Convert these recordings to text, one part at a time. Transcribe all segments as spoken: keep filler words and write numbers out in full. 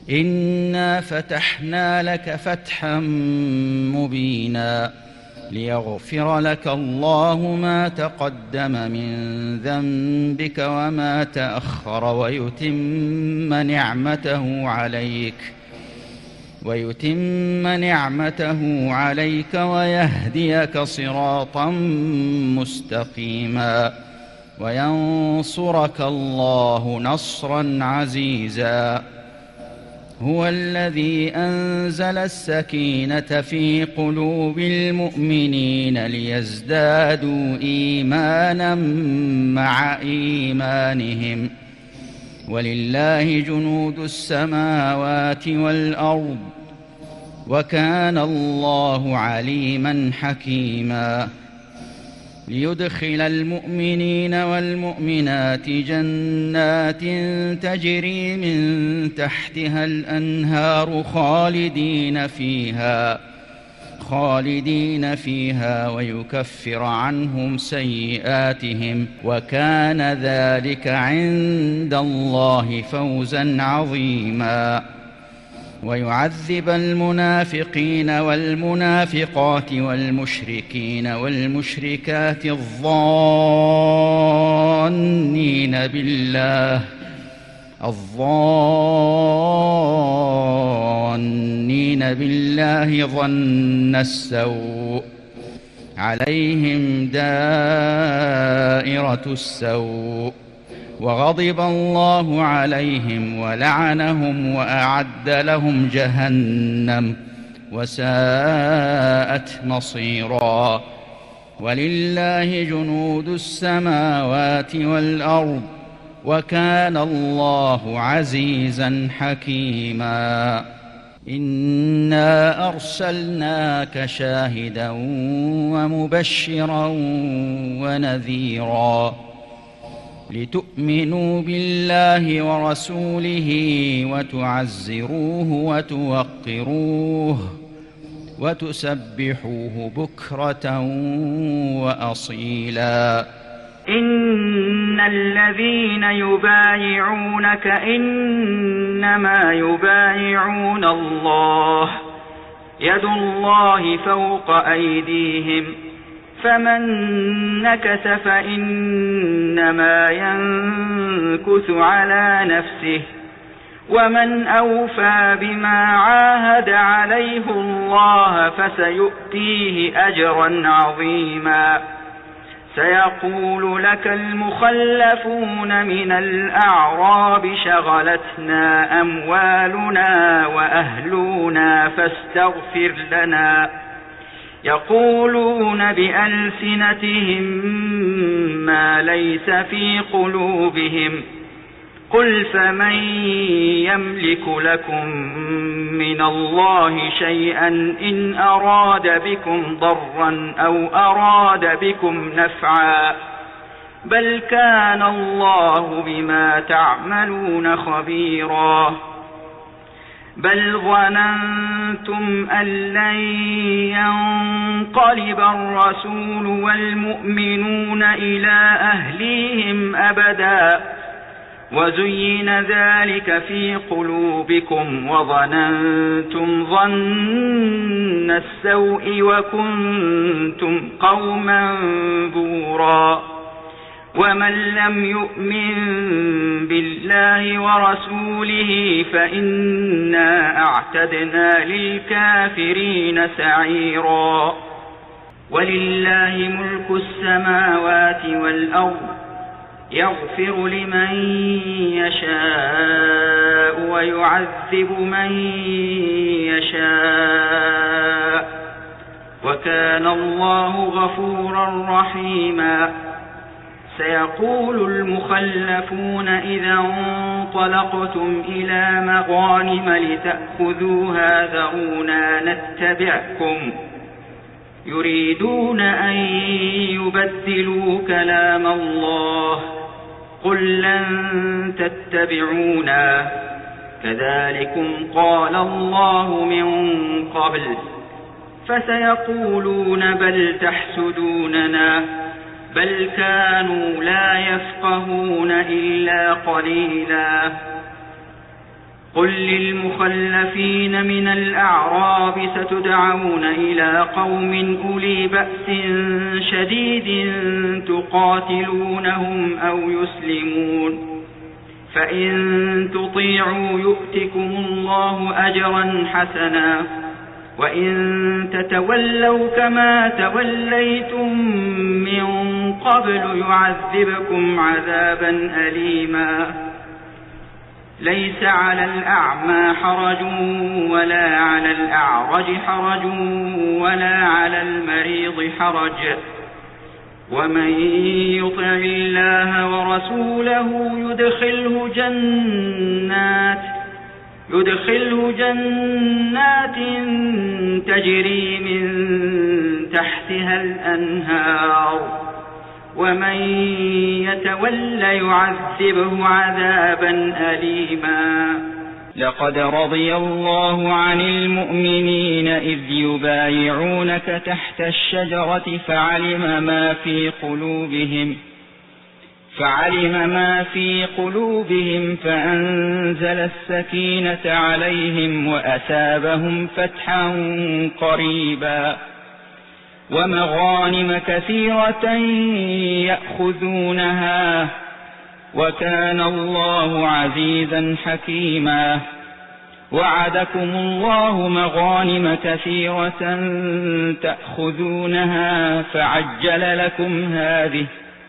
إنا فتحنا لك فتحا مبينا ليغفر لك الله ما تقدم من ذنبك وما تأخر ويتم نعمته عليك ويتم نعمته عليك ويهديك صراطا مستقيما وينصرك الله نصرا عزيزا. هو الذي أنزل السكينة في قلوب المؤمنين ليزدادوا إيمانا مع إيمانهم ولله جنود السماوات والأرض وكان الله عليما حكيما. ليدخل المؤمنين والمؤمنات جنات تجري من تحتها الأنهار خالدين فيها خالدين فيها ويكفر عنهم سيئاتهم وكان ذلك عند الله فوزا عظيما. ويعذب المنافقين والمنافقات والمشركين والمشركات الظانين بالله الظانين بالله ظن السوء عليهم دائرة السوء وغضب الله عليهم ولعنهم وأعد لهم جهنم وساءت مصيرا. ولله جنود السماوات والأرض وكان الله عزيزا حكيما. إنا أرسلناك شاهدا ومبشرا ونذيرا لتؤمنوا بالله ورسوله وتعزروه وتوقروه وتسبحوه بكرة وأصيلا. إن الذين يبايعونك إنما يبايعون الله يد الله فوق أيديهم فمن نكث فإنما ينكث على نفسه ومن أوفى بما عاهد عليه الله فسيؤتيه أجرا عظيما. سيقول لك المخلفون من الأعراب شغلتنا أموالنا وأهلنا فاستغفر لنا يقولون بألسنتهم ما ليس في قلوبهم قل فمن يملك لكم من الله شيئا إن أراد بكم ضرا أو أراد بكم نفعا بل كان الله بما تعملون خبيرا. بل ظننتم أن لن ينقلب الرسول والمؤمنون إلى أهليهم أبدا وزين ذلك في قلوبكم وظننتم ظن السوء وكنتم قوما بورا. ومن لم يؤمن بالله ورسوله فإنا أعتدنا للكافرين سعيرا. ولله ملك السماوات والأرض يغفر لمن يشاء ويعذب من يشاء وكان الله غفورا رحيما. سيقول المخلفون إذا انطلقتم إلى مغانم لتأخذوها ذرونا نتبعكم يريدون أن يبدلوا كلام الله قل لن تتبعونا كذلكم قال الله من قبل فسيقولون بل تحسدوننا بل كانوا لا يفقهون إلا قليلا. قل للمخلفين من الأعراب ستدعون إلى قوم أولي بأس شديد تقاتلونهم أو يسلمون فإن تطيعوا يؤتكم الله أجرا حسنا وإن تتولوا كما توليتم من قبل يعذبكم عذابا أليما ليس على الأعمى حرج ولا على الأعرج حرج ولا على المريض حرج ومن يطع الله ورسوله يدخله جنات يدخله جنات تجري من تحتها الأنهار ومن يتول يعذبه عذابا أليما لقد رضي الله عن المؤمنين إذ يبايعونك تحت الشجرة فعلم ما في قلوبهم فعلم ما في قلوبهم فأنزل السكينة عليهم وأثابهم فتحا قريبا ومغانم كثيرة يأخذونها وكان الله عزيزا حكيما وعدكم الله مغانم كثيرة تأخذونها فعجل لكم هذه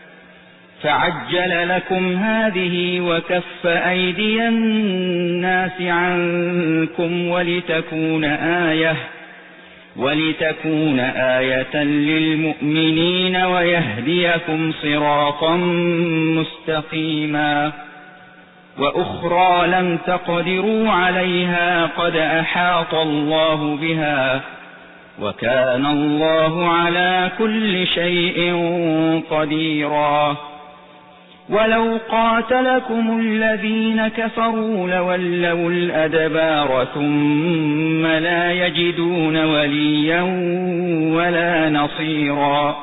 فعجل لكم هذه وكف أيدي الناس عنكم ولتكون آية ولتكون آية للمؤمنين ويهديكم صراطا مستقيما وأخرى لم تقدروا عليها قد أحاط الله بها وكان الله على كل شيء قديرا ولو قاتلكم الذين كفروا لولوا الأدبار ثم لا يجدون وليا ولا نصيرا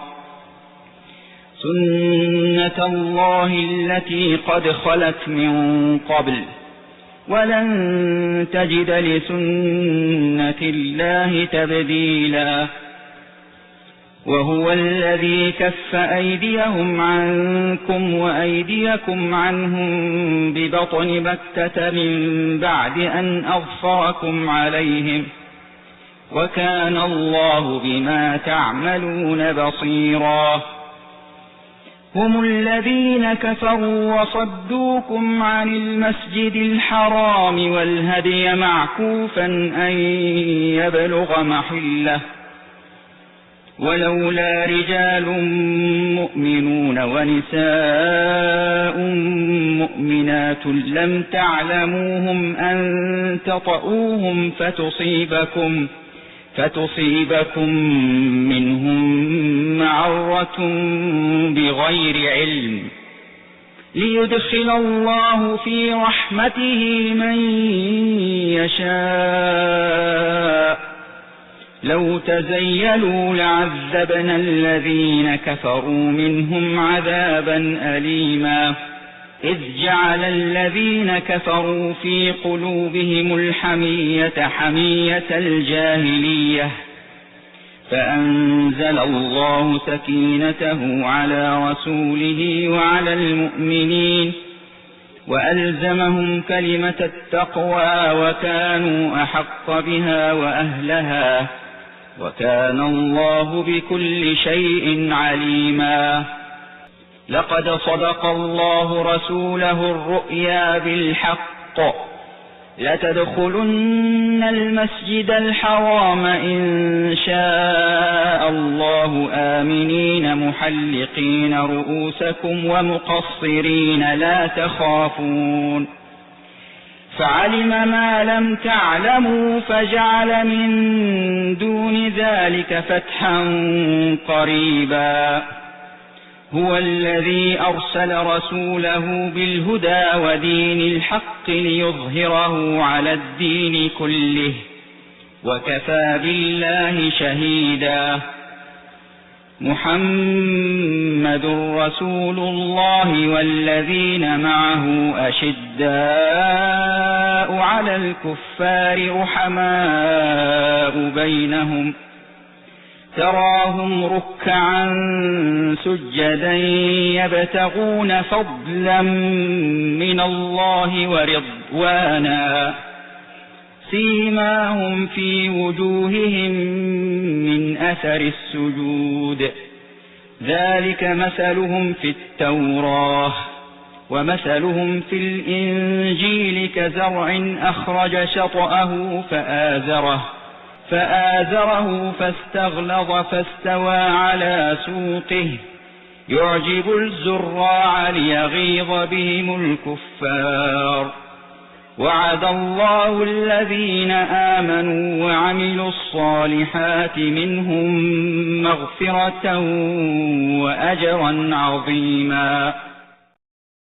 سنة الله التي قد خلت من قبل ولن تجد لسنة الله تبديلا وهو الذي كف أيديهم عنكم وأيديكم عنهم ببطن مكة من بعد أن أظفركم عليهم وكان الله بما تعملون بصيرا هم الذين كفروا وصدوكم عن المسجد الحرام والهدي معكوفا أن يبلغ محله ولولا رجال مؤمنون ونساء مؤمنات لم تعلموهم أن تطؤوهم فتصيبكم فتصيبكم منهم معرة بغير علم ليدخل الله في رحمته من يشاء لو تزيلوا لعذبنا الذين كفروا منهم عذابا أليما إذ جعل الذين كفروا في قلوبهم الحمية حمية الجاهلية فأنزل الله سكينته على رسوله وعلى المؤمنين وألزمهم كلمة التقوى وكانوا أحق بها وأهلها وكان الله بكل شيء عليما لقد صدق الله رسوله الرؤيا بالحق لتدخلن المسجد الحرام إن شاء الله آمنين محلقين رؤوسكم ومقصرين لا تخافون فعلم ما لم تعلموا فجعل من دون ذلك فتحا قريبا هو الذي أرسل رسوله بالهدى ودين الحق ليظهره على الدين كله وكفى بالله شهيدا محمد رسول الله والذين معه أشداء على الكفار رحماء بينهم تراهم ركعا سجدا يبتغون فضلا من الله ورضوانا سيماهم في وجوههم من أثر السجود ذلك مثلهم في التوراة ومثلهم في الإنجيل كزرع أخرج شطأه فآزره فآزره فاستغلظ فاستوى على سوقه يعجب الزراع ليغيظ بهم الكفار وعد الله الذين آمنوا وعملوا الصالحات منهم مغفرة وأجرا عظيما.